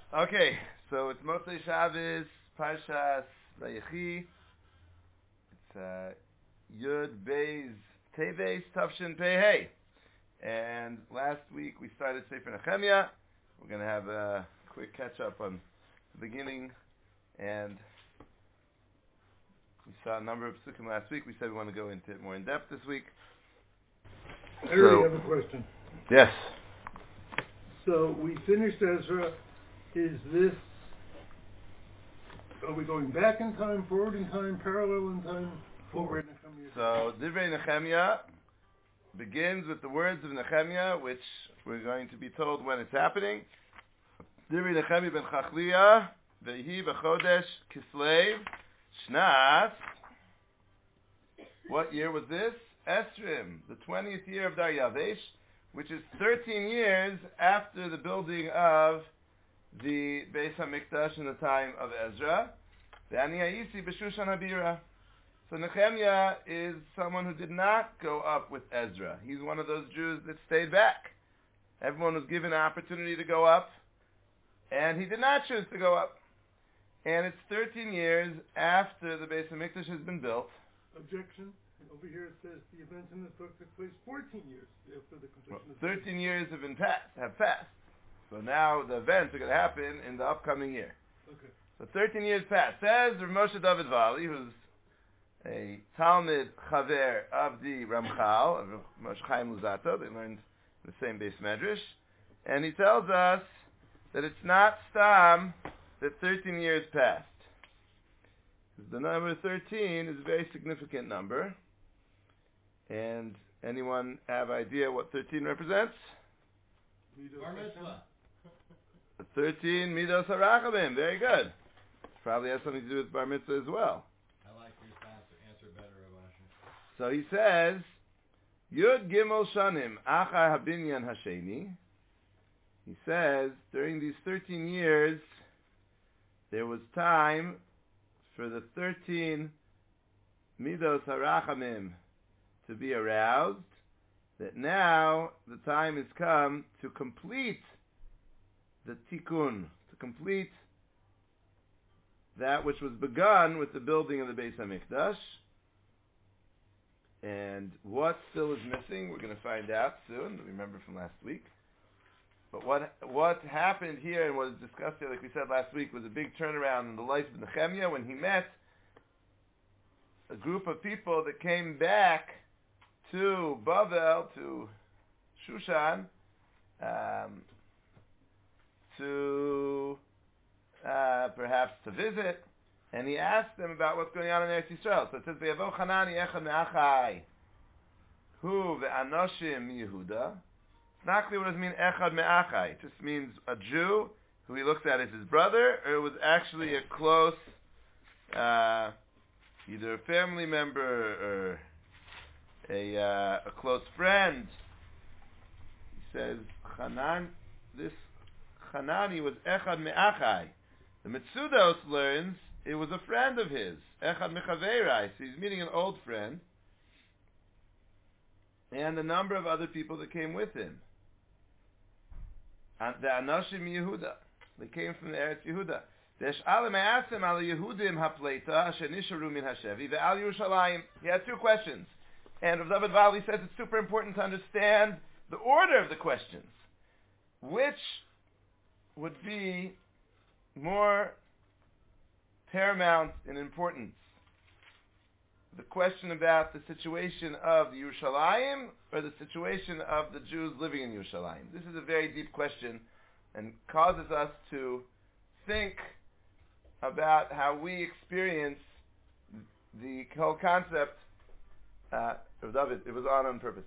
Okay, so it's Motzei Shabbos, Parshas Vayechi. It's Yud Beis Teves Tavshin Pei. And last week we started Sefer Nehemiah. We're going to have a quick catch up on the beginning. And we saw a number of psukim last week. We said we want to go into it more in depth this week. I already have a question. Yes. So we finished Ezra. Are we going back in time, forward in time, parallel in time? Forward. So Divrei Nehemiah begins with the words of Nehemiah, which we're going to be told when it's happening. Divrei Nehemiah ben Chachliah, Vehi b'chodesh Kislev, Shnas. What year was this? Esrim, the 20th year of Daryavesh, which is 13 years after the building of the Beis HaMikdash in the time of Ezra. Ve'ani ha'isi b'Shushan HaBira. So Nehemiah is someone who did not go up with Ezra. He's one of those Jews that stayed back. Everyone was given an opportunity to go up, and he did not choose to go up. And it's 13 years after the Beis HaMikdash has been built. Objection. Over here it says the events in this book took place 14 years after the completion of 13 years have passed. So now the events are going to happen in the upcoming year. Okay. So 13 years passed. Says Rav Moshe David Vali, who's a Talmud Chaver of the Ramchal, of Moshe Chaim Luzzatto. They learned in the same base medrash. And he tells us that it's not Stam that 13 years passed. Because the number 13 is a very significant number. And anyone have idea what 13 represents? Bar mitzvah. 13 Midos HaRachamim. Very good. Probably has something to do with Bar Mitzvah as well. I like your answer better, Rav Asher. So he says, Yud Gimel Shanim Achar Habinyan Hasheni. He says, during these 13 years, there was time for the 13 Midos HaRachamim to be aroused, that now the time has come to complete the tikkun, to complete that which was begun with the building of the Beis HaMikdash. And what still is missing, we're going to find out soon, remember from last week. But what happened here and what was discussed here, like we said last week, was a big turnaround in the life of Nehemiah when he met a group of people that came back to Bavel, to Shushan, to perhaps to visit, and he asked them about what's going on in Eretz Yisrael. So it says, "Ve'yavo Chanani echad me'achai, hu ve'anoshim Yehuda." It's not clear what does it mean echad me'achai. It just means a Jew who he looks at as his brother, or it was actually a close, either a family member or a close friend. He says, this Hanani was Echad Me'achai. The Metzudos learns it was a friend of his, Echad Mechaverai. So he's meeting an old friend, and a number of other people that came with him. And the Anoshim Yehuda, they came from the Eretz Yehuda. He had two questions. And Rav David Vali says it's super important to understand the order of the questions. Which would be more paramount in importance? The question about the situation of Yerushalayim or the situation of the Jews living in Yerushalayim? This is a very deep question and causes us to think about how we experience the whole concept. David, it was on purpose.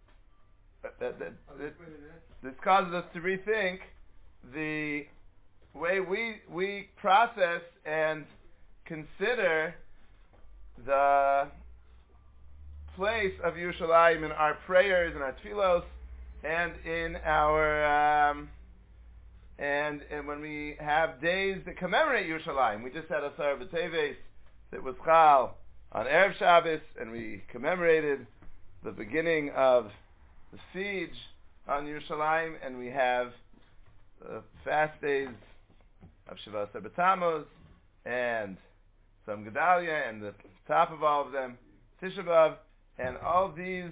This causes us to rethink the way we process and consider the place of Yerushalayim in our prayers and our tefillos, and in our and when we have days that commemorate Yerushalayim. We just had a Asar B'Teves that was Chal on Erev Shabbos, and we commemorated the beginning of the siege on Yerushalayim, and we have fast days of Shavuos B'Tammuz, and some Gedalia, and the top of all of them, Tisha B'Av, and all these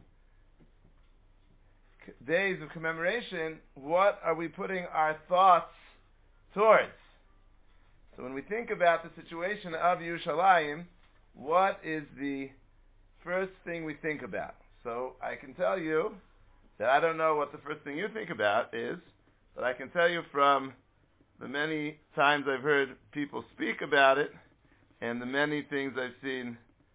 days of commemoration, what are we putting our thoughts towards? So when we think about the situation of Yerushalayim, what is the first thing we think about? So I can tell you that I don't know what the first thing you think about is, but I can tell you from the many times I've heard people speak about it and the many things I've seen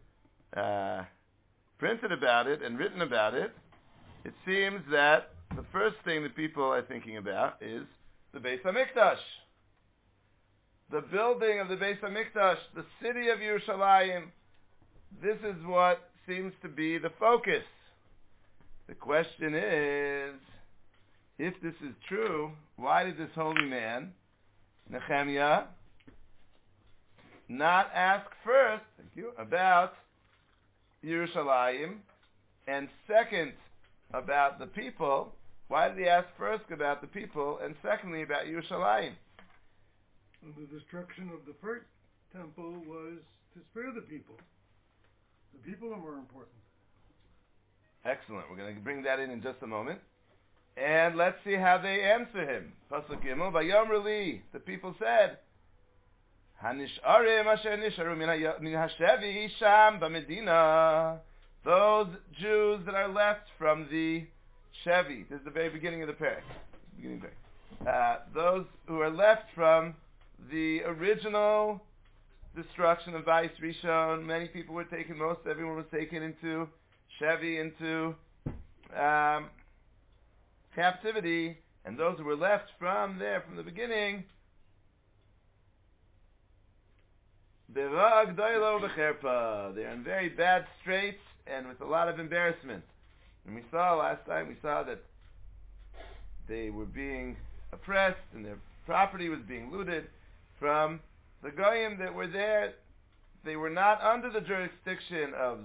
printed about it and written about it, it seems that the first thing that people are thinking about is the Beis HaMikdash. The building of the Beis HaMikdash, the city of Yerushalayim. This is what seems to be the focus. The question is, if this is true, why did this holy man, Nehemiah, not ask first, about Yerushalayim, and second, about the people? Why did he ask first about the people, and secondly, about Yerushalayim? The destruction of the first temple was to spare the people. The people are more important. Excellent. We're going to bring that in just a moment. And let's see how they answer him. Pasuk Gimel, Vayomru li, the people said, Hanish'arim asher nisharu min hashevi sham b'medina. Those Jews that are left from the Shevi. This is the very beginning of the parak. Those who are left from the original destruction of Bayis Rishon. Many people were taken, everyone was taken into Shevi, into captivity, and those who were left from there, from the beginning, they're in very bad straits and with a lot of embarrassment. And we saw last time, that they were being oppressed and their property was being looted from the Goyim that were there. They were not under the jurisdiction of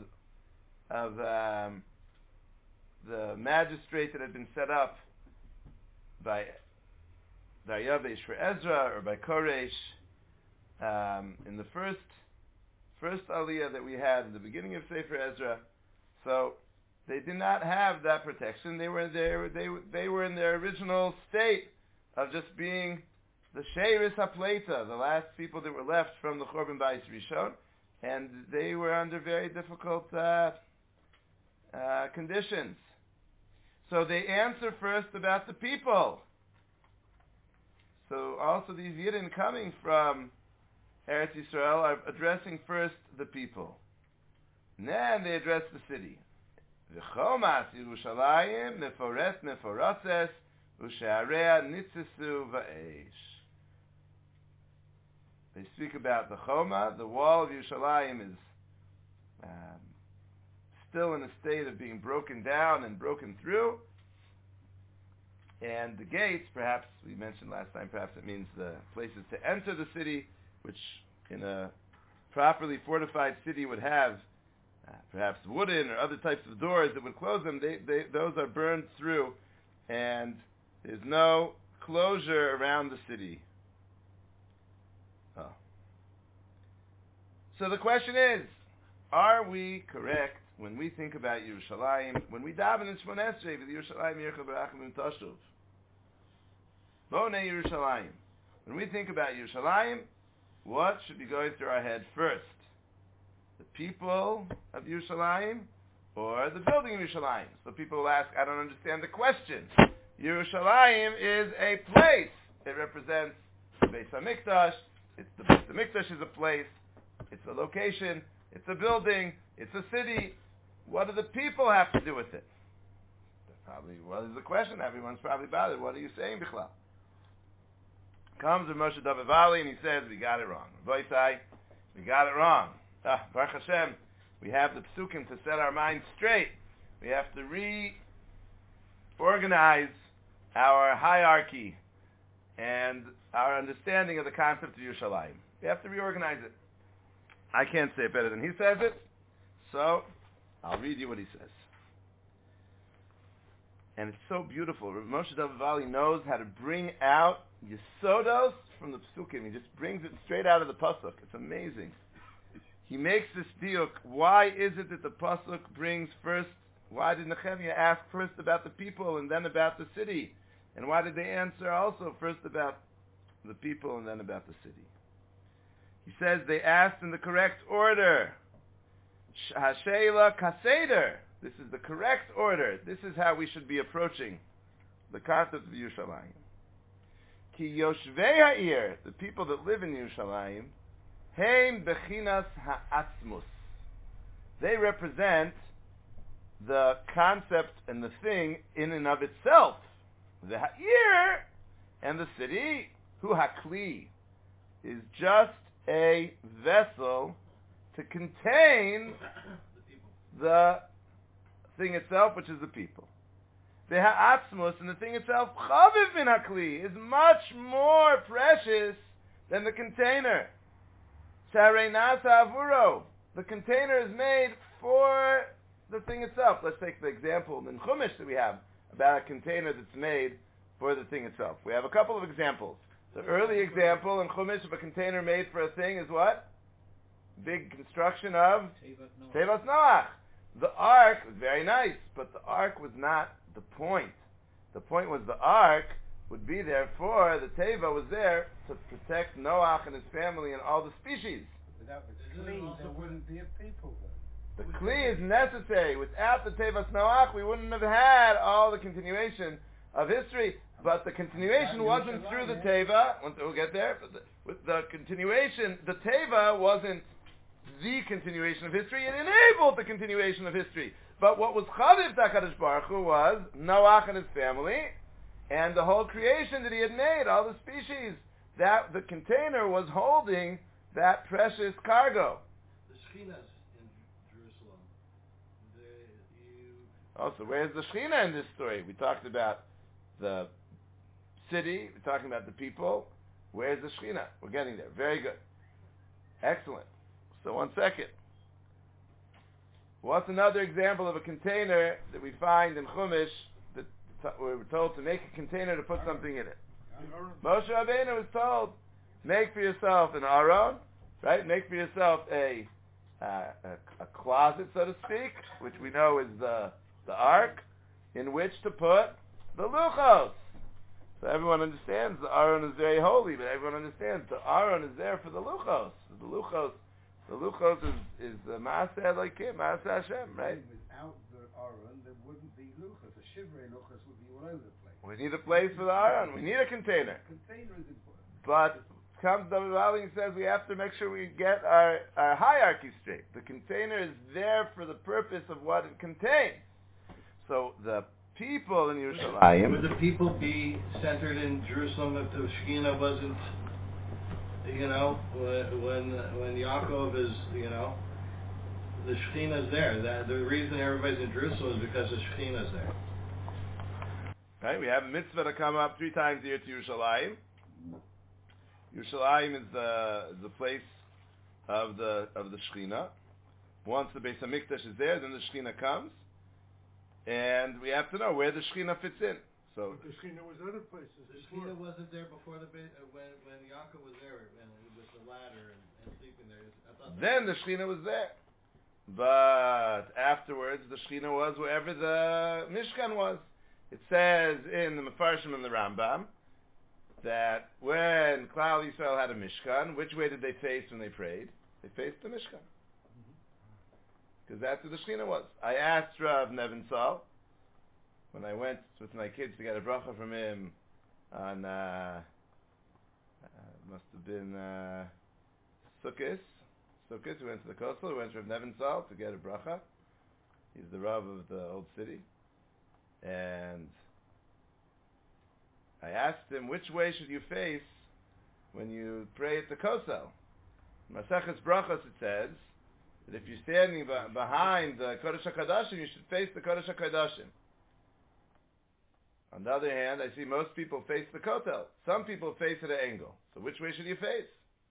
the magistrate that had been set up by Daryavesh for Ezra or by Koresh in the first Aliyah that we had in the beginning of Sefer Ezra. So they did not have that protection. They were in their original state of just being the Sheiris HaPleita, the last people that were left from the Chorban Bayis Rishon, and they were under very difficult conditions. So they answer first about the people. So also these Yidden coming from Eretz Yisrael are addressing first the people. And then they address the city. V'chomas Yerushalayim meforet meforatzes u'she'area nitzesu va'esh. They speak about the Choma. The wall of Yerushalayim is still in a state of being broken down and broken through. And the gates, perhaps we mentioned last time, perhaps it means the places to enter the city, which in a properly fortified city would have perhaps wooden or other types of doors that would close them. Those are burned through, and there's no closure around the city. So the question is, are we correct when we think about Yerushalayim, when we daven in Shmoneh Esrei, with Yerushalayim Yircha B'Rachim Tashuv? Bonei Yerushalayim. When we think about Yerushalayim, what should be going through our head first? The people of Yerushalayim or the building of Yerushalayim? So people will ask, I don't understand the question. Yerushalayim is a place. It represents the Beis HaMikdash. The Beis HaMikdash is a place. It's a location. It's a building. It's a city. What do the people have to do with it? Probably, what is the question? Everyone's probably bothered. What are you saying, Bichlal? Comes with Moshe David Valley and he says, we got it wrong. Voitai, we got it wrong. Baruch Hashem, we have the psukim to set our minds straight. We have to reorganize our hierarchy and our understanding of the concept of Yerushalayim. We have to reorganize it. I can't say it better than he says it, so I'll read you what he says. And it's so beautiful. Rav Moshe David Valley knows how to bring out Yesodos from the Psukim. He just brings it straight out of the Pasuk. It's amazing. He makes this diuk. Why is it that the Pasuk brings first, why did Nehemiah ask first about the people and then about the city? And why did they answer also first about the people and then about the city? He says they asked in the correct order. Hasheila Kaseder. This is the correct order. This is how we should be approaching the concept of Yerushalayim. Ki Yoshvei Ha'ir, the people that live in Yerushalayim, Heim Bechinas Ha'atzmus. They represent the concept and the thing in and of itself. The Ha'ir and the city, Hu Hakli, is just a vessel to contain the thing itself, which is the people. The ha'atzmus, and the thing itself, chaviv min hakli, is much more precious than the container. Sarei nasa avuro. The container is made for the thing itself. Let's take the example in Chumash that we have about a container that's made for the thing itself. We have a couple of examples. The early example in Chumash of a container made for a thing is what? Big construction of Tevas Noach. The ark was very nice, but the ark was not the point. The point was the ark would be there for, the Teva was there to protect Noach and his family and all the species. Without the Kli, there wouldn't be a people then. The Kli is necessary. Without the Tevas Noach, we wouldn't have had all the continuation of history. But the continuation wasn't through the Teva. We'll get there. But with the continuation, the Teva wasn't the continuation of history. It enabled the continuation of history. But what was Chaviv HaKadosh Baruch Hu was Noach and his family, and the whole creation that he had made, all the species, that the container was holding that precious cargo. The Shekhinah's in Jerusalem. So where's the Shekhinah in this story? We talked about the city, we're talking about the people. Where's the Shekhinah? We're getting there. Very good. Excellent. So 1 second. What's another example of a container that we find in Chumash that we were told to make a container to put something in it? Moshe Rabbeinu was told, make for yourself an aron, right? Make for yourself a closet, so to speak, which we know is the ark, in which to put the luchos. So everyone understands the aron is very holy, but everyone understands the aron is there for the luchos. The luchos is the Maaseh Elokim, Maaseh Hashem, right? Without the aron, there wouldn't be luchos. The shivrei luchos would be all over the place. We need a place for the aron. We need a container. Container is important. But comes David Valley and says we have to make sure we get our hierarchy straight. The container is there for the purpose of what it contains. So the people in Yerushalayim... Would the people be centered in Jerusalem if the Shekhinah wasn't, when Yaakov is, the Shekhinah is there. The reason everybody's in Jerusalem is because the Shekhinah is there. Right, we have a mitzvah to come up 3 times a year to Yerushalayim. Yerushalayim is the place of the Shekhinah. Once the Beis HaMikdash is there, then the Shekhinah comes. And we have to know where the Shekhinah fits in. So the Shekhinah was other places. The Shekhinah wasn't there before when Yaakov was there with the ladder and sleeping there. Then the Shekhinah was there. But afterwards, the Shekhinah was wherever the Mishkan was. It says in the Mefarshim and the Rambam that when Klal Yisrael had a Mishkan, which way did they face when they prayed? They faced the Mishkan. Because that's where the Shekhinah was. I asked Rav Nevinsal, when I went with my kids to get a bracha from him on, must have been Sukkot. We went to the coastal, we went to Rav Nevinsal to get a bracha. He's the Rav of the old city. And I asked him, which way should you face when you pray at the kosel? Maseches Brachos it says that if you're standing behind the Kodesh HaKadoshim, you should face the Kodesh HaKadoshim. On the other hand, I see most people face the Kotel. Some people face at an angle. So which way should you face?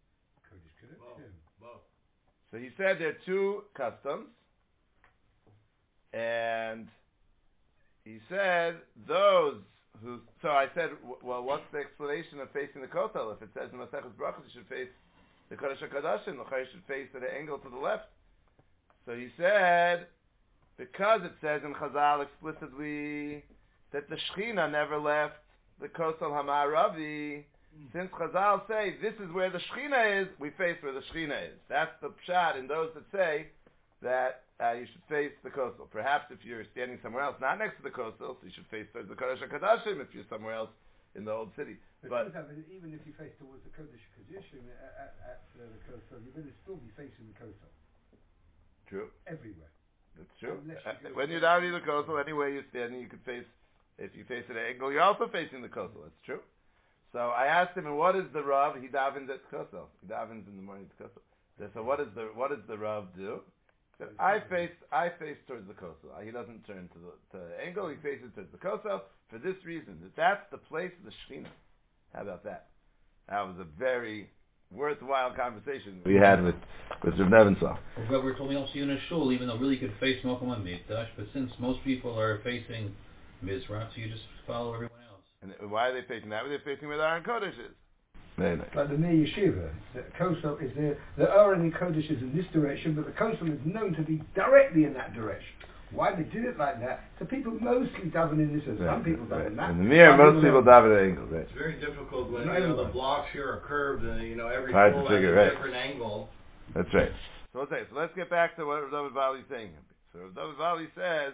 Both. So he said there are 2 customs, and he said those who. So I said, well, what's the explanation of facing the kotel? If it says in Maseches Brachos you should face the Kodesh HaKodashim, the Chayr should face at an angle to the left. So he said, because it says in Chazal explicitly that the Shechina never left the Kosel HaMa'aravi, since Chazal say this is where the Shechina is, we face where the Shechina is. That's the pshat in those that say that you should face the Kosel. Perhaps if you're standing somewhere else, not next to the Kosel, so you should face towards the Kodesh HaKodashim if you're somewhere else in the old city. But even if you face towards the Kodesh HaKodashim at the Kosel, you better still be facing the Kosel. True. Everywhere. That's true. When you're down in the Kosel, anywhere you're standing, you could face, if you face at an angle, you're also facing the Kosel. That's true. So I asked him, and what is the Rav? He davens at Kosel. He davens in the morning at Kosel. So what does the Rav do? He said, I face towards the Kosel. He doesn't turn to the angle, he faces towards the Kosel for this reason, that's the place of the Shechina. How about that? That was a very worthwhile conversation we had with Rav Nebenzahl. Well, we're told we don't see in a shul, even though really you could face Mokum HaMikdash, but since most people are facing Mizrach, so you just follow everyone else. And why are they facing that? They're facing where the Aron Kodesh is. Very nice. Like the Nir Yeshiva, the Kosel is there. The Aron Kodesh is in this direction, but the Kosel is known to be directly in that direction. Why they did it like that? So people mostly daven in this, and some people daven that. In the mirror, most people daven at angles. Right. It's very difficult when the blocks here are curved and every hard pole to figure, has a right. different angle. That's right. So let's get back to what Rav David Vali is saying. So Rav David Vali says,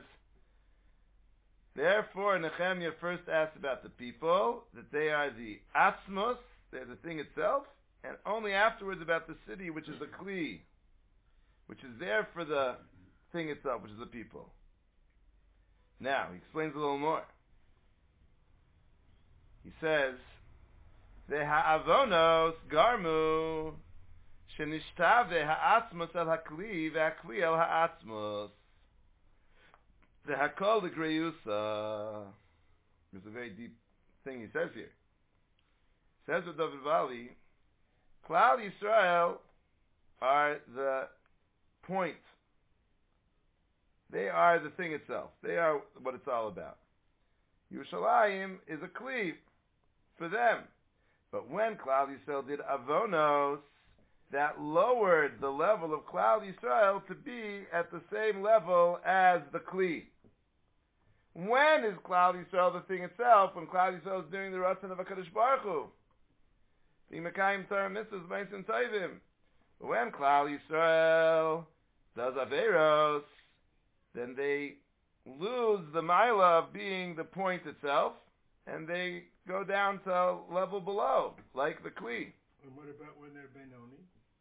therefore Nehemiah first asked about the people, that they are the atzmos, they're the thing itself, and only afterwards about the city, which is the kli, which is there for the thing itself, which is the people. Now, he explains a little more. He says, Ve'ha'avonos garmu shenishtave ha'atzmos el ha'kli ve'ha'kli el ha'atzmos ve'ha'kol l'greyusa. There's a very deep thing he says here. He says with David Vali, Klal Yisrael are the point. They are the thing itself. They are what it's all about. Yerushalayim is a kli for them. But when Klal Yisrael did avonos, that lowered the level of Klal Yisrael to be at the same level as the kli. When is Klal Yisrael the thing itself? When Klal Yisrael is doing the Ratzon of HaKadosh Baruch Hu. V'imekayim Torah mitzvahs b'meisim tovim. When Klal Yisrael does averos, then they lose the milah of being the point itself, and they go down to a level below, like the kli. And what about when they're Benoni?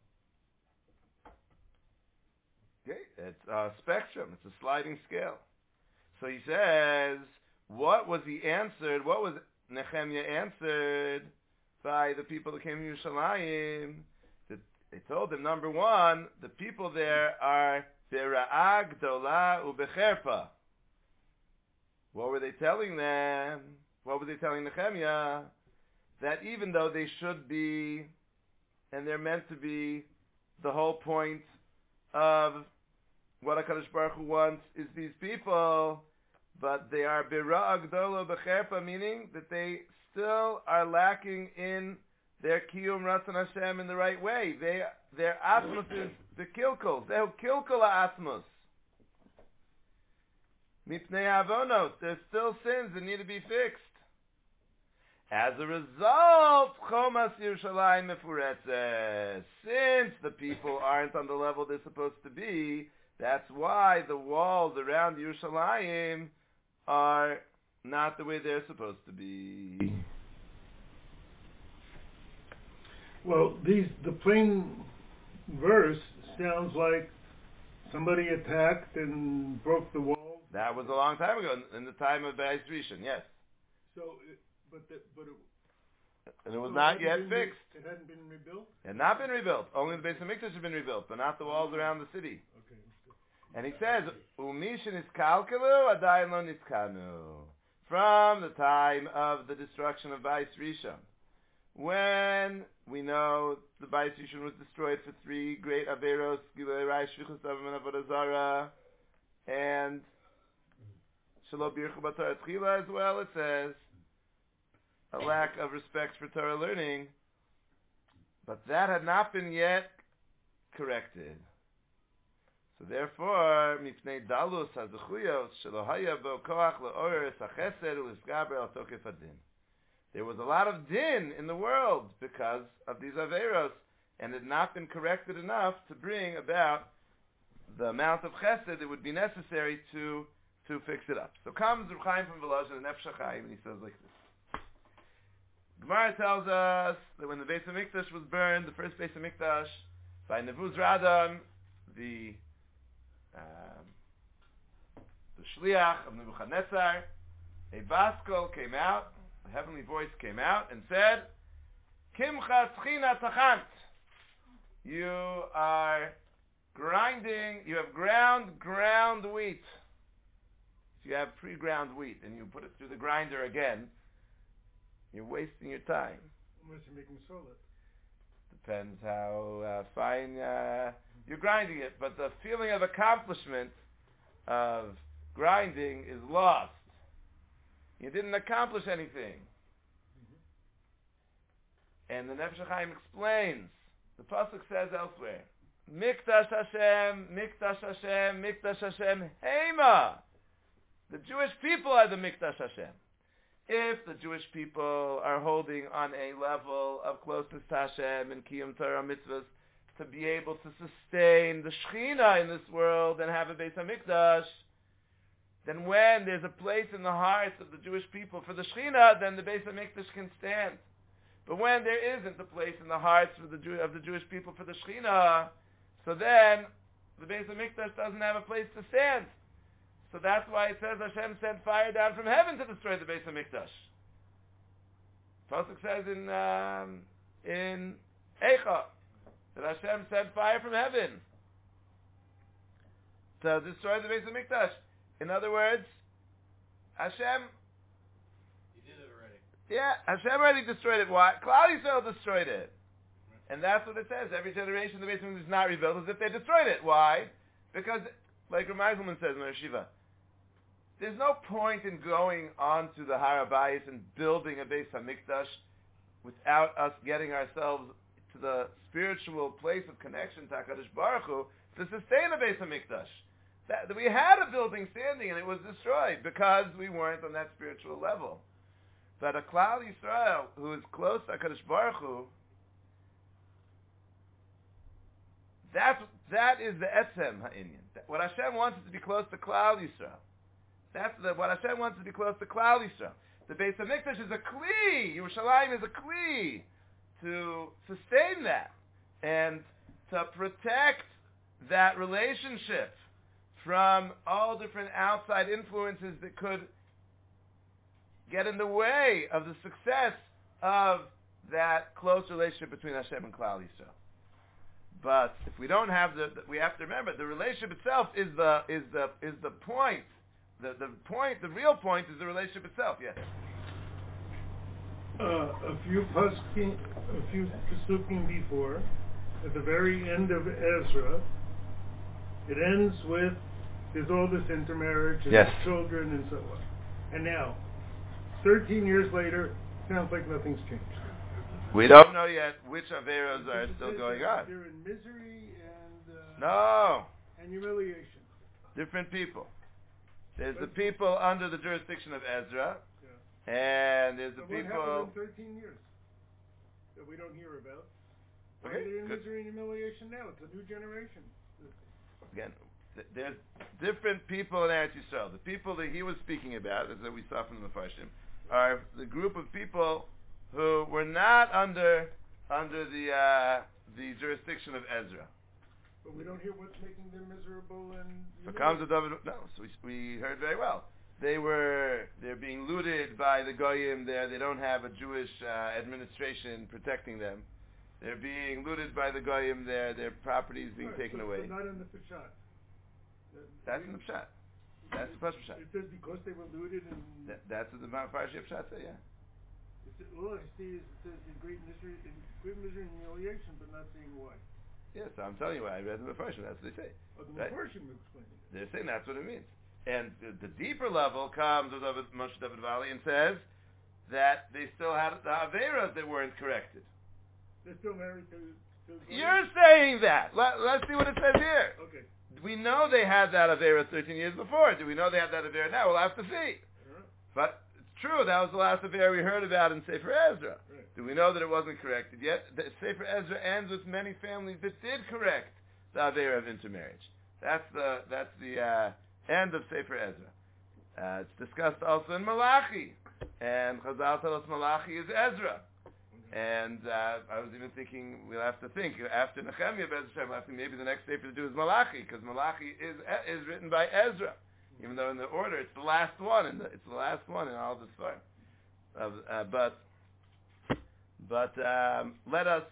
Okay, it's a spectrum. It's a sliding scale. So he says, what was he answered? What was Nehemiah answered by the people that came to Yerushalayim? They told him, number one, the people there are Bera'ah Gdola Ubecherpa. What were they telling them? What were they telling Nehemiah? That even though they should be, and they're meant to be, the whole point of what HaKadosh Baruch Hu wants is these people, but they are Bera'ah Gdola Ubecherpa, meaning that they still are lacking in their Kiyum Ratzon Hashem in the right way. Their Atmos is the Kilkul. They're Kilkul Atmos. Mipnei Avonos. There's still sins that need to be fixed. As a result, Chomas Yerushalayim Mefuretzes. Since the people aren't on the level they're supposed to be, that's why the walls around Yerushalayim are not the way they're supposed to be. Well, the plain verse sounds like somebody attacked and broke the wall. That was a long time ago, in the time of Beis Rishon, yes. So, and it was not yet fixed. It hadn't been rebuilt? It had not been rebuilt. Only the Beis HaMikdash had been rebuilt, but not the walls around the city. Okay. And he says, Umishin is kalkalu, adayin lo nitzkanu. From the time of the destruction of Beis Rishon, when we know the Beis Rishon was destroyed for 3 great averos, Gilei Rai, Shvichus Avim, and Avodah Zarah, and Shelo birchu b'Torah tchila as well, it says a lack of respect for Torah learning, but that had not been yet corrected. So therefore, mipnei dalus hazuchuyos shelo haya bo koach le'orer sachesed u'lisgaber al tokef adin. There was a lot of din in the world because of these averos, and it had not been corrected enough to bring about the amount of chesed that would be necessary to fix it up. So comes Reb Chaim from Volozhin, the Nefesh HaChaim, and he says like this. Gemara tells us that when the Beis HaMikdash was burned, the first Beis HaMikdash, by Nebuzaradan, the shliach of Nebuchadnezzar, a baskol came out, a heavenly voice came out and said, Kimcha tzchina tachant. You are grinding, you have ground wheat. If you have pre-ground wheat and you put it through the grinder again, you're wasting your time. Unless you're making solid. Depends how fine you're grinding it. But the feeling of accomplishment of grinding is lost. You didn't accomplish anything. And the Nefesh HaChaim explains, the Pasuk says elsewhere, Mikdash Hashem, Mikdash Hashem, Mikdash Hashem, Hema. The Jewish people are the Mikdash Hashem. If the Jewish people are holding on a level of closeness to Hashem and Kiyum Torah mitzvahs to be able to sustain the Shechina in this world and have a Beis HaMikdash, then when there's a place in the hearts of the Jewish people for the Shechina, then the Beis HaMikdash can stand. But when there isn't a place in the hearts of the Jewish people for the Shechina, so then the Beis HaMikdash doesn't have a place to stand. So that's why it says Hashem sent fire down from heaven to destroy the Beis HaMikdash. Pasuk says in Eicha that Hashem sent fire from heaven to destroy the Beis HaMikdash. In other words, Hashem... He did it already. Yeah, Hashem already destroyed it. Why? Klal Yisrael destroyed it. And that's what it says. Every generation the Beis HaMikdash is not rebuilt as if they destroyed it. Why? Because, like Rav Eiselman says in Rosh Hashiva, there's no point in going onto the Har HaBayis and building a Beis HaMikdash without us getting ourselves to the spiritual place of connection to HaKadosh Baruch Hu to sustain a Beis HaMikdash. That we had a building standing and it was destroyed because we weren't on that spiritual level. But a Klal Yisrael who is close to HaKadosh Baruch Hu, that is the Etzem Ha'inyan. What Hashem wants is to be close to Klal Yisrael. What Hashem wants is to be close to Klal Yisrael. The Beis HaMikdash is a kli. Yerushalayim is a kli to sustain that and to protect that relationship from all different outside influences that could get in the way of the success of that close relationship between Hashem and Klal Yisrael. But if we don't have we have to remember the relationship itself is the point. The real point is the relationship itself. Yes. A few pasukim before, at the very end of Ezra, it ends with there's all this intermarriage and yes. children and so on. And now, 13 years later, sounds like nothing's changed. We don't know yet which Averos are still going on. They're in misery and humiliation. Different people. There's the people under the jurisdiction of Ezra, and there's the people... What happened in 13 years that we don't hear about? Okay, they're in good. misery and humiliation now. It's a new generation. Again, there's different people in Eretz Yisrael. The people that he was speaking about, as we saw from the Farshim, are the group of people who were not under the jurisdiction of Ezra. But we don't hear what's making them miserable and... So comes the David... No, so we heard very well. They're being looted by the Goyim there. They don't have a Jewish administration protecting them. They're being looted by the Goyim there. Their property is being taken away. Not in the Peshat. That's in the Pshat. That's the first Pshat. It says because they were looted and... That's what the Parashah Pshat say, yeah. All I see is it says in great misery and humiliation, but not saying why. Yes, I'm telling you why I read the Mepharshim. That's what they say. Oh, the right? Mepharshim explaining it. They're saying that's what it means. And the deeper level comes with Moshe David Valley and says that they still had the Averas that weren't corrected. They're still married to You're saying that. Let's see what it says here. Okay. We know they had that Avera 13 years before. Do we know they had that Avera now? We'll have to see. But it's true, that was the last Avera we heard about in Sefer Ezra. Right. Do we know that it wasn't corrected yet? The Sefer Ezra ends with many families that did correct the Avera of intermarriage. That's the end of Sefer Ezra. It's discussed also in Malachi. And Chazal tell us Malachi is Ezra. And I was even thinking, we'll have to think, after Nehemiah, we'll have to maybe the next Sefer to do is Malachi, because Malachi is written by Ezra. Even though in the order, it's the last one, it's the last one in all the Sfarim. But let us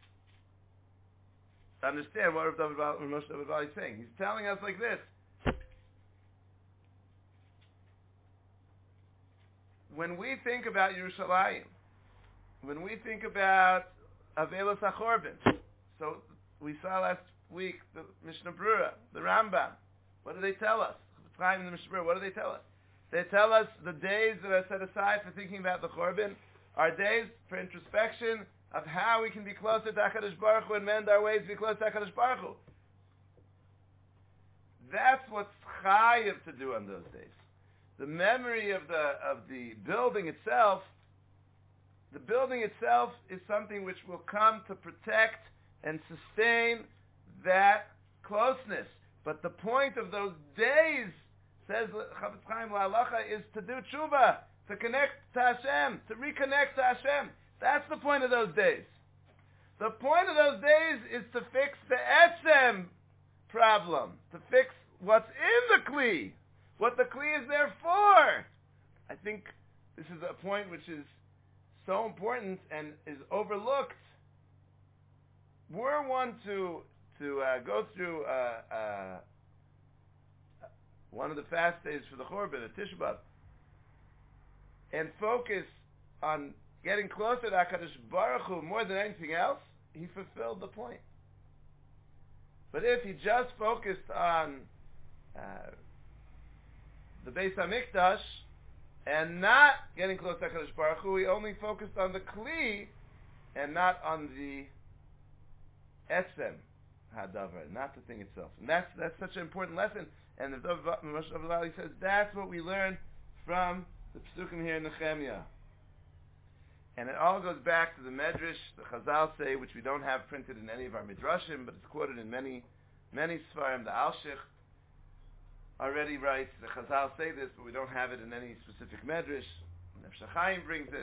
understand what Moshe David Valley is saying. He's telling us like this. When we think about Yerushalayim, when we think about Avelos HaChorban, so we saw last week the Mishnah Brura, the Rambam. What do they tell us? The Mishnah Brura, what do they tell us? They tell us the days that are set aside for thinking about the Chorban are days for introspection of how we can be closer to HaKadosh Baruch Hu and mend our ways to be close to HaKadosh Baruch Hu. That's what's chayiv to do on those days. The memory of the building itself, is something which will come to protect and sustain that closeness. But the point of those days, says Chafetz Chaim La'alacha, is to do tshuva, to connect to Hashem, to reconnect to Hashem. That's the point of those days. The point of those days is to fix the etzem problem, to fix what's in the kli, what the kli is there for. I think this is a point which is so important and is overlooked. We're one to go through one of the fast days for the Chorban, at Tisha B'Av, and focus on getting closer to HaKadosh Baruch Hu more than anything else, he fulfilled the point. But if he just focused on the Beis HaMikdash and not getting close to HaKadosh Baruch Hu, he only focused on the Kli and not on the Etzem Hadavar, not the thing itself. And that's such an important lesson. And the Moshe David Valley says that's what we learn from the Pesukim here in Nehemiah. And it all goes back to the Medrash, the Chazal say, which we don't have printed in any of our Midrashim, but it's quoted in many Sfarim. The Alshich already writes, the Chazal say this, but we don't have it in any specific Medrash. Nefesh HaChaim brings it.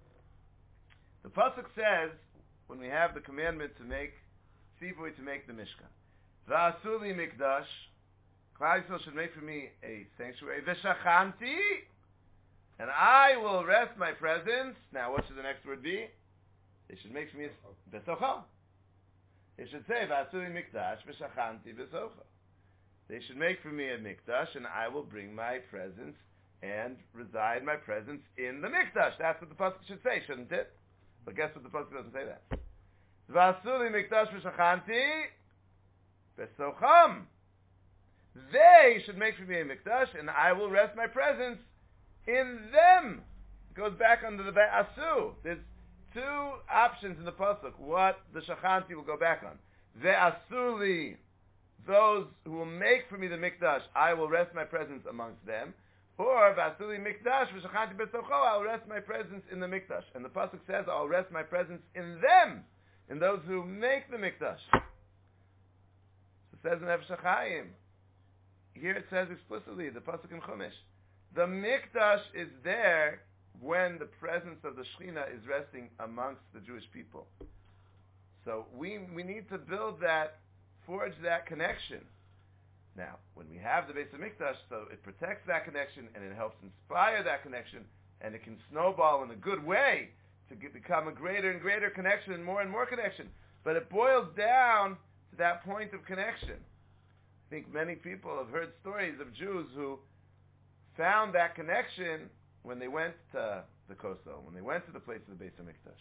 The Pasuk says, when we have the commandment to make Tzivui, to make the Mishkan, V'asuli Mikdash, Klal Yisrael should make for me a sanctuary, V'shachanti, and I will rest my presence. Now, what should the next word be? They should make for me a Besocha. They should say, V'asuli Mikdash, V'shachanti Besocha. They should make for me a Mikdash, and I will bring my presence and reside my presence in the Mikdash. That's what the Pasuk should say, shouldn't it? But guess what the Pasuk doesn't say that? V'asuli Mikdash V'shachanti Besocham. They should make for me a Mikdash, and I will rest my presence in them. It goes back under the Ve'asu. There's two options in the Pasuk, what the Shachanti will go back on. Ve'asuli, those who will make for me the Mikdash, I will rest my presence amongst them. Or, Ve'asuli Mikdash, V'shachanti Besocho, I'll rest my presence in the Mikdash. And the Pasuk says, I'll rest my presence in them, in those who make the Mikdash. So it says in Nefesh HaChaim, here it says explicitly, the Pasuk in Chumash, the Mikdash is there when the presence of the Shekhinah is resting amongst the Jewish people. So we need to build that, forge that connection. Now, when we have the Beis HaMikdash, so it protects that connection and it helps inspire that connection, and it can snowball in a good way to become a greater and greater connection and more connection. But it boils down to that point of connection. I think many people have heard stories of Jews who found that connection when they went to the Kosel, when they went to the place of the Beis HaMikdash.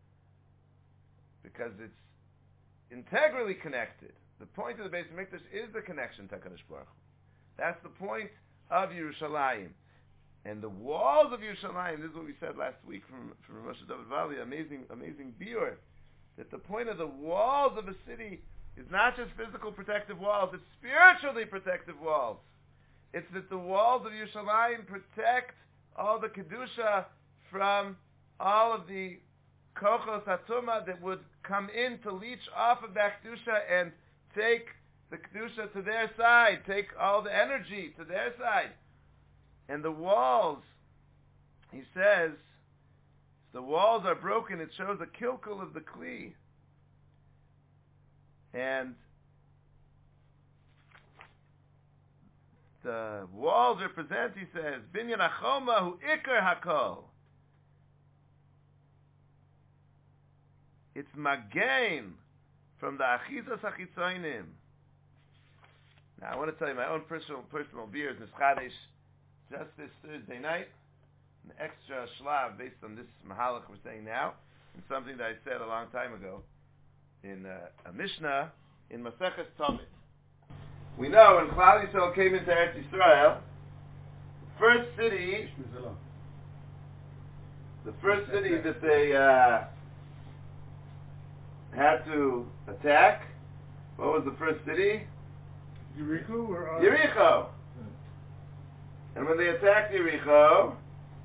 Because it's integrally connected. The point of the Beis HaMikdash is the connection to HaKadosh Baruch Hu. That's the point of Yerushalayim. And the walls of Yerushalayim, this is what we said last week from Moshe David Valley, amazing biur, that the point of the walls of a city is not just physical protective walls, it's spiritually protective walls. It's that the walls of Yerushalayim protect all the Kedusha from all of the Kochos HaTumah that would come in to leech off of that Kedusha and take the Kedusha to their side, take all the energy to their side. And the walls, he says, the walls are broken, it shows a kilkul of the Kli. And the walls represent, he says, Binyan HaChoma hu Iker HaKol. It's Magain from the Achizas HaChitzoinim. Now I want to tell you my own personal beers, Nischadesh, just this Thursday night, an extra shlav based on this mahalach we're saying now, and something that I said a long time ago in a Mishnah in Maseches Tomit. We know when Klal Yisrael came into Eretz Yisrael, the first city that they had to attack, what was the first city? Yericho or Yericho. And when they attacked Yericho,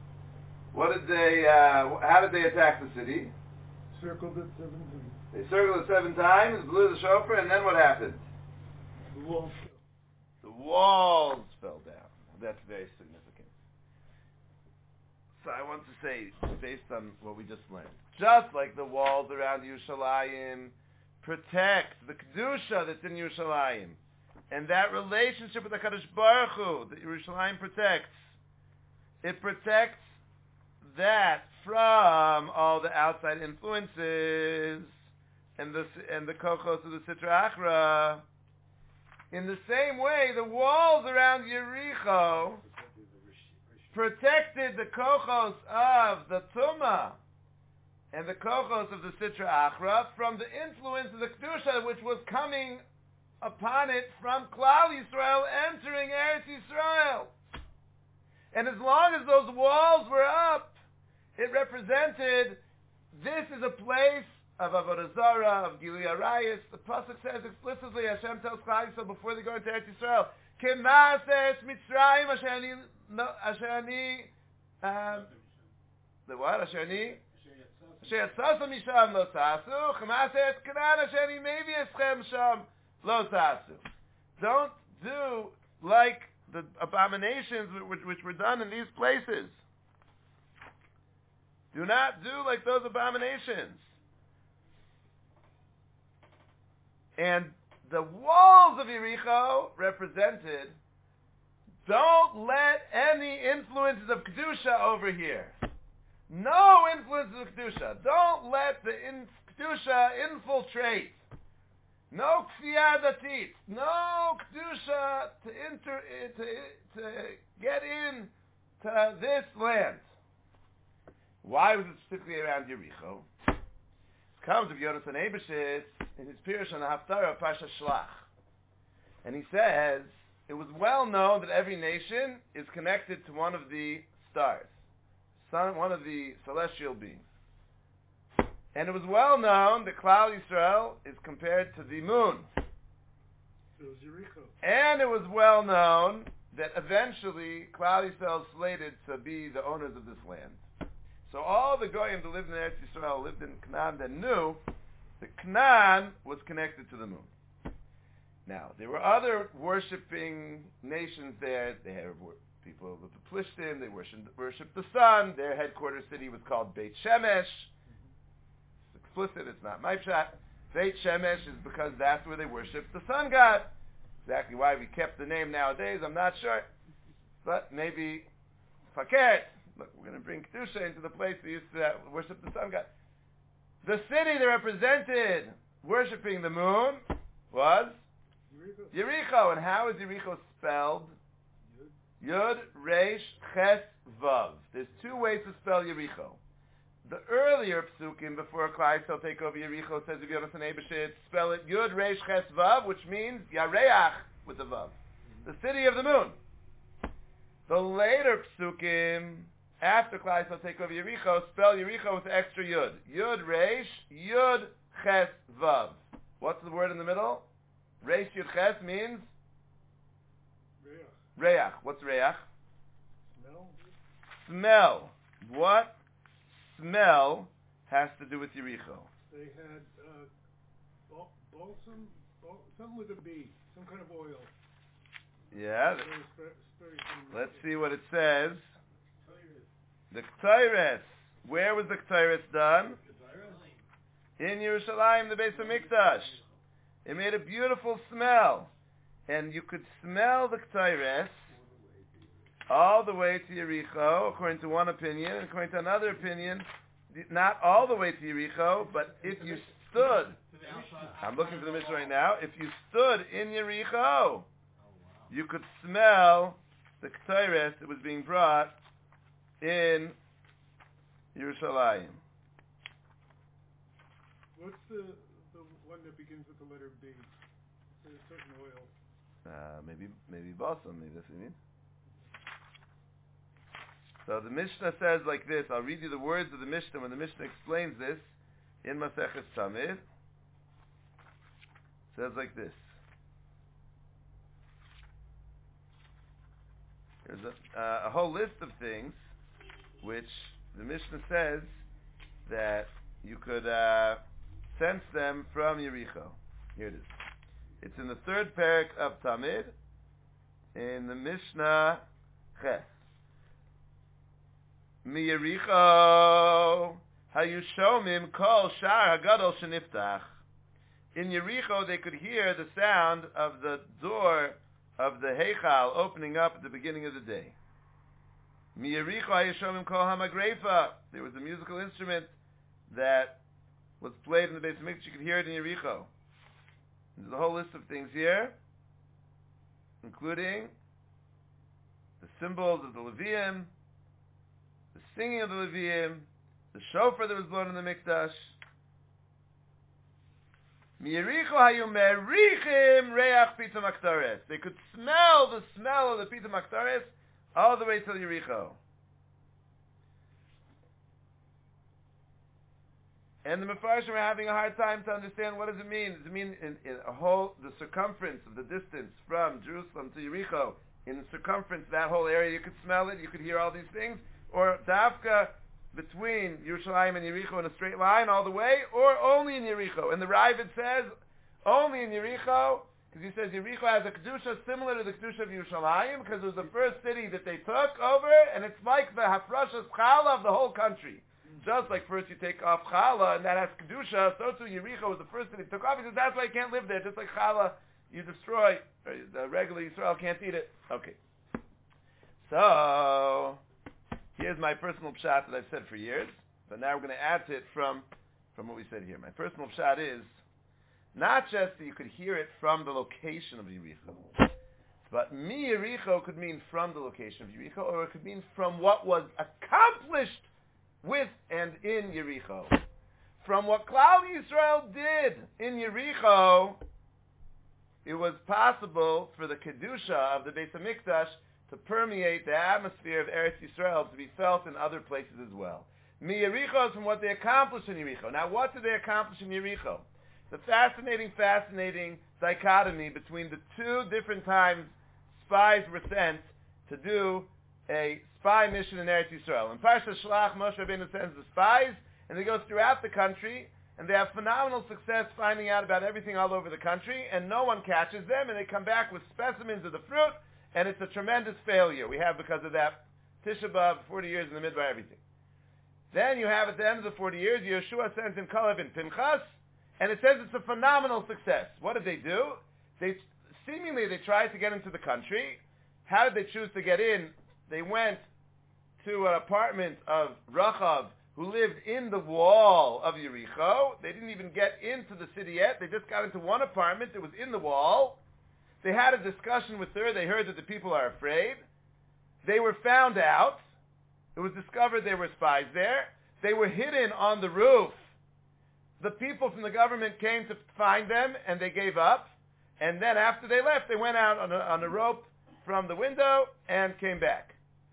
how did they attack the city? Circled it 7 times. They circled it 7 times, blew the shofar, and then what happened? The walls fell. The walls fell down. That's very significant. So I want to say, based on what we just learned, just like the walls around Yerushalayim protect the Kedusha that's in Yerushalayim, and that relationship with the Kadosh Baruch Hu that Yerushalayim protects, it protects that from all the outside influences and the kochos of the Sitra Achra. In the same way, the walls around Yericho protected the kochos of the Tumah and the kochos of the Sitra Achra from the influence of the Kedusha which was coming upon it from Klal Yisrael entering Eretz Yisrael. And as long as those walls were up, it represented this is a place of Avodah Zarah, of Gilui Arayis. The Pasuk says explicitly, Hashem tells Klal Yisrael before they go into Eretz Yisrael, K'ma'ases Mitzrayim Asher ani the what? Asher yatzasa misham lo tasu, K'ma'ases Canaan Asher ani mevi eschem sham lo tasu. Don't do like the abominations which were done in these places. Do not do like those abominations. And the walls of Yericho represented, don't let any influences of Kedusha over here. No influences of Kedusha. Don't let the Kedusha infiltrate. No Kfiyah Datit. No Kedusha to get in to this land. Why was it specifically around Yericho? It comes of Yonasan Eibeshitz in his Pirush on the Haftarah of Parsha Shlach. And he says, it was well known that every nation is connected to one of the stars, one of the celestial beings. And it was well known that Klal Yisrael is compared to the moon. It was Yericho. And it was well known that eventually Klal Yisrael is slated to be the owners of this land. So all the Goyim that lived in Eretz Yisrael, lived in Canaan, that knew that Canaan was connected to the moon. Now, there were other worshipping nations there. They had people of the Plishtim. They worshipped the sun. Their headquarters city was called Beit Shemesh. It's explicit. It's not my pshat. Beit Shemesh is because that's where they worshipped the sun god. Exactly why we kept the name nowadays, I'm not sure. But maybe Fakert. Look, we're going to bring Kedusha into the place they used to worship the sun god. The city that represented worshipping the moon was Yericho. And how is Yericho spelled? Yud, Resh, Ches, Vav. There's 2 ways to spell Yericho. The earlier psukim before Klal Yisrael take over Yericho says if you have a Eibeshitz, spell it Yud, Resh, Ches, Vav, which means Yareach with the Vav. The city of the moon. The later psukim, after Klal Yisrael take over Yericho, spell Yericho with the extra yud. Yud Reish, Yud Ches Vav. What's the word in the middle? Reish Yud Ches means? Reach. What's reach? Smell. What smell has to do with Yericho? They had balsam, something with a B, some kind of oil. Yeah. Let's see what it says. The Ketores. Where was the Ketores done? In Yerushalayim, the Beis HaMikdash. It made a beautiful smell. And you could smell the Ketores all the way to Yericho, according to one opinion, and according to another opinion, not all the way to Yericho, but if you stood, I'm looking for the Mishnah right now, if you stood in Yericho, you could smell the Ketores that was being brought in Yerushalayim. What's the one that begins with the letter B? There's a certain oil. Maybe balsam, maybe that's what you mean. So the Mishnah says like this. I'll read you the words of the Mishnah when the Mishnah explains this in Maseches Tamid. It says like this. There's a whole list of things which the Mishnah says that you could sense them from Yericho. Here it is. It's in the third parak of Tamid in the Mishnah Ches. Mi Yericho hayushomim kol shar hagadol sheniftach. In Yericho they could hear the sound of the door of the Heichal opening up at the beginning of the day. Mi Yericho hayushomim kol hamagrefa. There was a musical instrument that was played in the Beis HaMikdash. You could hear it in Yericho. There's a whole list of things here, including the symbols of the Levium, the singing of the Levium, the shofar that was blown in the Mikdash. They could smell the smell of the Pita Maktares all the way till Yericho. And the Mefarshim are having a hard time to understand what does it mean. Does it mean in a whole, the circumference of the distance from Jerusalem to Yericho, in the circumference, that whole area, you could smell it, you could hear all these things? Or Dafka between Yerushalayim and Yericho in a straight line all the way, or only in Yericho? And the Ravid says, only in Yericho, because he says Yericho has a Kedusha similar to the Kedusha of Yerushalayim, because it was the first city that they took over, and it's like the Hafrashas Chala of the whole country. Just like first you take off Chala, and that has Kedusha, so too Yericho was the first thing they took off. He says, that's why you can't live there. Just like Chala, you destroy, the regular Yisrael can't eat it. Okay. So, here's my personal pshat that I've said for years, but now we're going to add to it from what we said here. My personal pshat is, not just that you could hear it from the location of Yericho, but Mi Yericho could mean from the location of Yericho, or it could mean from what was accomplished with and in Yericho. From what Klal Yisrael did in Yericho, it was possible for the Kedusha of the Beis HaMikdash to permeate the atmosphere of Eretz Yisrael, to be felt in other places as well. Mi Yericho is from what they accomplished in Yericho. Now, what did they accomplish in Yericho? The fascinating dichotomy between the two different times spies were sent to do a spy mission in Eretz Yisrael. In Parsha Shlach, Moshe Rabbeinu sends the spies, and they go throughout the country, and they have phenomenal success finding out about everything all over the country, and no one catches them, and they come back with specimens of the fruit, and it's a tremendous failure we have because of that. Tisha B'Av, 40 years in the midbar, everything. Then you have at the end of the 40 years, Yeshua sends in Kalev and Pinchas, and it says it's a phenomenal success. What did they do? They tried to get into the country. How did they choose to get in? They went to an apartment of Rachav, who lived in the wall of Yericho. They didn't even get into the city yet. They just got into one apartment that was in the wall. They had a discussion with her. They heard that the people are afraid. They were found out. It was discovered there were spies there. They were hidden on the roof. The people from the government came to find them, and they gave up. And then after they left, they went out on a rope from the window and came back.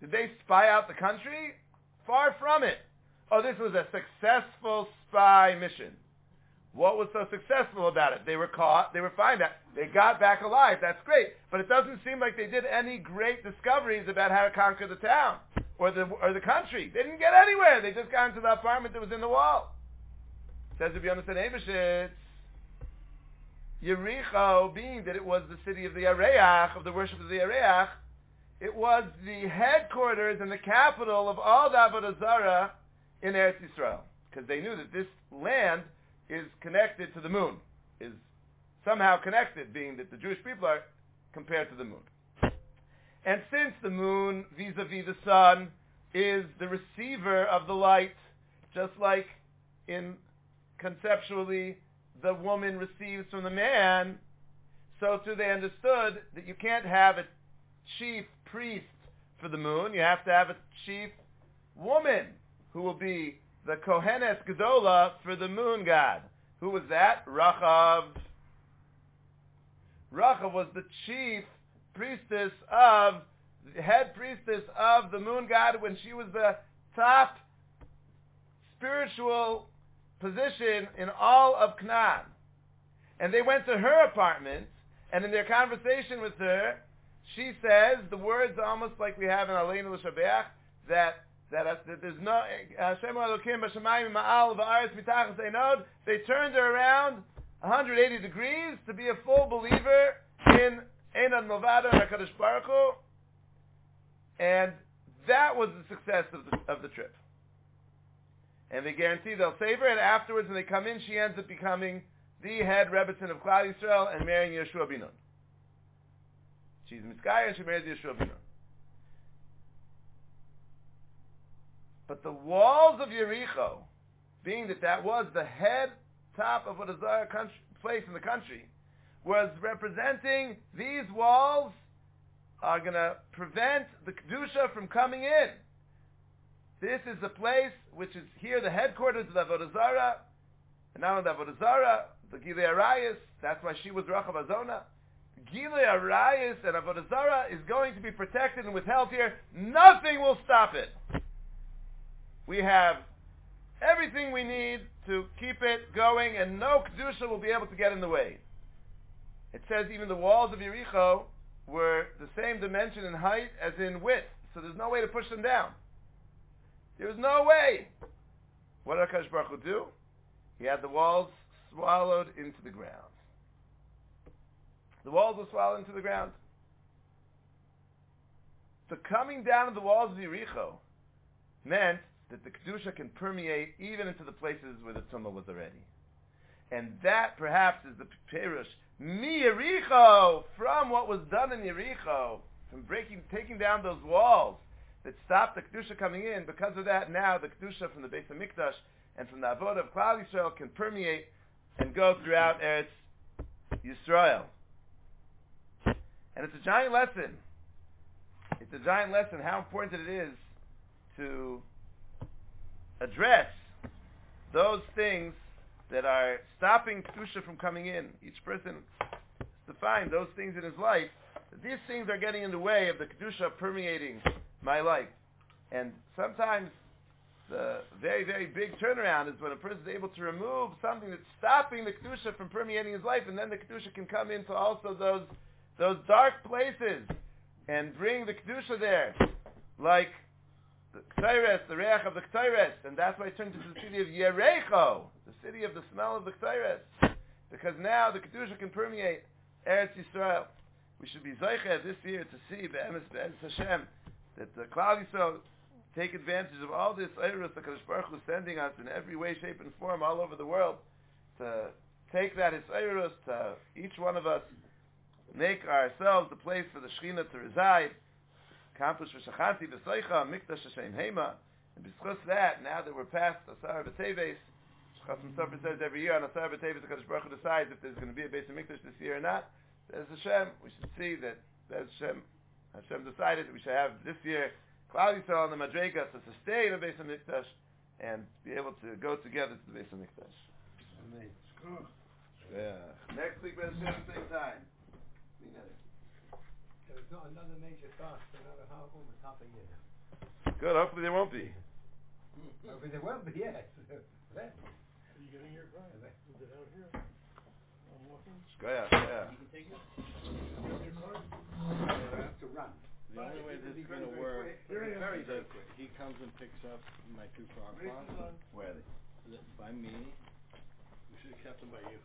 Did they spy out the country? Far from it. Oh, this was a successful spy mission. What was so successful about it? They were caught, they were found out, they got back alive, that's great. But it doesn't seem like they did any great discoveries about how to conquer the town or the country. They didn't get anywhere, they just got into the apartment that was in the wall. Says if you understand Eibeshitz, Yericho, being that it was the city of the Areach, of the worship of the Areach, it was the headquarters and the capital of all the Avodah Zarah in Eretz Yisrael. Because they knew that this land is connected to the moon, is somehow connected, being that the Jewish people are compared to the moon. And since the moon, vis-a-vis the sun, is the receiver of the light, just like in conceptually the woman receives from the man, so too they understood that you can't have a chief priest for the moon, you have to have a chief woman who will be the Kohenes Gedola for the moon god. Who was that? Rachav. Rachav was the chief priestess of, the head priestess of the moon god when she was the top spiritual position in all of Canaan. And they went to her apartment, and in their conversation with her, she says the words almost like we have in Aleinu L'Shabeach, that there's no Hashem Elokim b'shamayim ma'al v'aretz mitachas einod. They turned her around 180 degrees to be a full believer in Einad Milvado and HaKadosh Baruch Hu, and that was the success of the trip. And they guarantee they'll save her, and afterwards when they come in, she ends up becoming the head Rebbetzin of Klal Yisrael and marrying Yeshua bin Nun. She's Mitzkaya and she marries Yeshua bin Nun. But the walls of Yericho, being that was the head top of what is our place in the country, was representing these walls are going to prevent the Kedusha from coming in. This is the place which is here, the headquarters of the Avodah Zarah, and not only the Avodah Zarah, the Gilei Arayis, that's why she was Rachav Azona. Gilei Arayis and Avodah Zarah is going to be protected and withheld here. Nothing will stop it. We have everything we need to keep it going, and no Kedusha will be able to get in the way. It says even the walls of Yericho were the same dimension in height as in width, so there's no way to push them down. There's no way. What did HaKadosh Baruch Hu do? He had the walls swallowed into the ground. The walls were swallowed into the ground. The coming down of the walls of Yericho meant that the Kedusha can permeate even into the places where the Tumah was already. And that perhaps is the Perush. Mi Yericho, from what was done in Yericho, from taking down those walls that stopped the Kedusha coming in, because of that now the Kedusha from the Beis HaMikdash and from the Avodah of Klal Yisrael can permeate and go throughout Eretz Yisrael. And it's a giant lesson. It's a giant lesson how important it is to address those things that are stopping Kedusha from coming in. Each person has to find those things in his life. These things are getting in the way of the Kedusha permeating my life. And sometimes the very, very big turnaround is when a person is able to remove something that's stopping the Kedusha from permeating his life, and then the Kedusha can come into also those dark places and bring the Kedusha there. Like the Ktores, the Reach of the Ktores, and that's why I turned to the city of Yericho, the city of the smell of the Ktores, because now the Kedusha can permeate Eretz Yisrael. We should be Zocheh this year to see Be'emes Hashem that the Klal Yisrael take advantage of all this Eirus that HaKadosh Baruch Hu is sending us in every way, shape, and form all over the world, to take that Eirus to each one of us, make ourselves the place for the Shekhinah to reside, accomplish v'shachanti v'soicha, mikdash Hashem heima, and because that, now that we're past Asar B'Teves, Chasam Sofer says every year on Asar B'Teves, the HaKadosh Baruch Hu decides if there's going to be a Beis HaMikdash this year or not. There's Hashem, we should see that there's Hashem decided that we should have this year Klal Yisrael and the Madrega to sustain a Beis HaMikdash and be able to go together to the Beis HaMikdash. Amen. Next week, Beis Hashem, same time. There's not another major fast for another half on the top of year. Good. Hopefully there won't be. Hopefully there won't be. Yes. Are you getting your car? Is it out here? I'm walking. Yeah. You can take it. You have your car? I have to run. The only way this is going to work is that he comes and picks up my 2 crock pots. Where are they? By me. We should have kept them by you.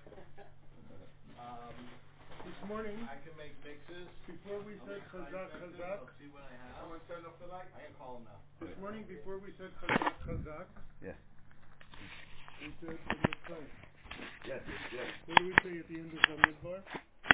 This morning, I can make mixes. before we said Chazak, I'll see what I have. Someone turn off the light? I can call him now. this morning before we said Chazak, Yeah. we said in the time. Yes. What do we say at the end of Bamidbar?